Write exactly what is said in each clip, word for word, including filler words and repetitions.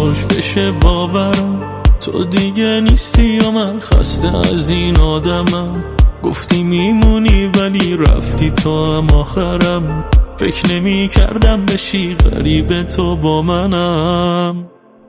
کاش بشه باورم تو دیگه نیستی و من خسته از این آدمم. گفتی میمونی ولی رفتی تو هم آخرم. فکر نمی کردم بشی غریب تو با منم.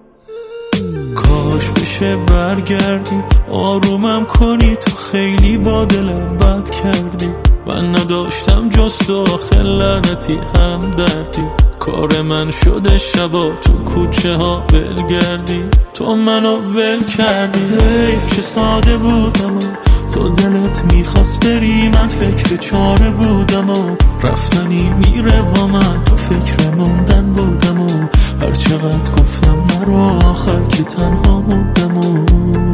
کاش بشه برگردی آرومم کنی تو خیلی با دلم بد کردی. من نداشتم جز تو آخه لعنتی هم دردی. کار من شده شبا تو کوچه ها بلگردی. تو منو ول کردی. حیف چه ساده بودم و تو دلت میخواست بری. من فکر چاره بودم و رفتنی میره با من. تو فکر موندن بودم و هر چقدر گفتم نرو آخر که تنها موندم و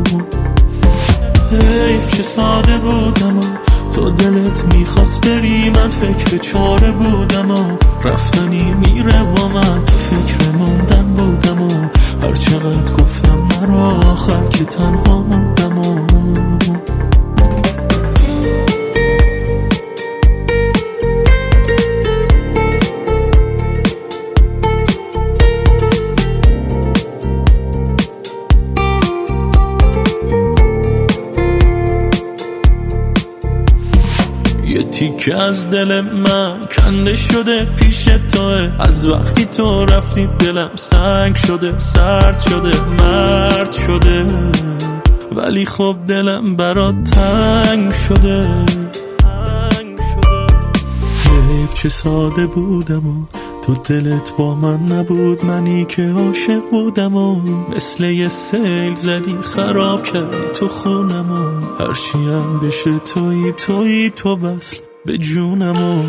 حیف چه ساده بودم و تو دلت میخواست بری. من فکر چاره بودم و رفتنی میره با من. تو فکر موندن بودم و هر چقدر گفتم نرو آخر که تنها موندم و یه تیکه از دل من کنده شده پیش توه. از وقتی تو رفتی دلم سنگ شده، سرد شده، مرد شده. ولی خب دلم برات تنگ شده. حیف چه ساده بودم و تو دلت با من نبود. منی که عاشق بودم و مثل یه سیل زدی خراب کردی تو خونم و هرچی هم بشه تویی تویی تو وصل به جونم و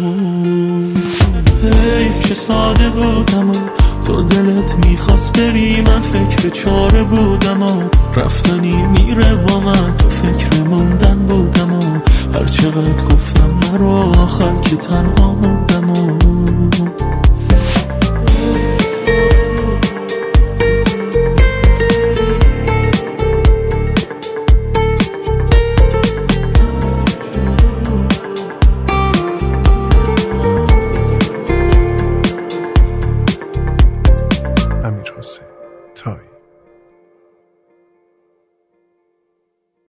حیف چه ساده بودم و تو دلت میخواست بری. من فکر چاره بودم و رفتنی میره با من. تو فکر موندن بودم و هر چقدر گفتم نرو آخر که تنها موندم و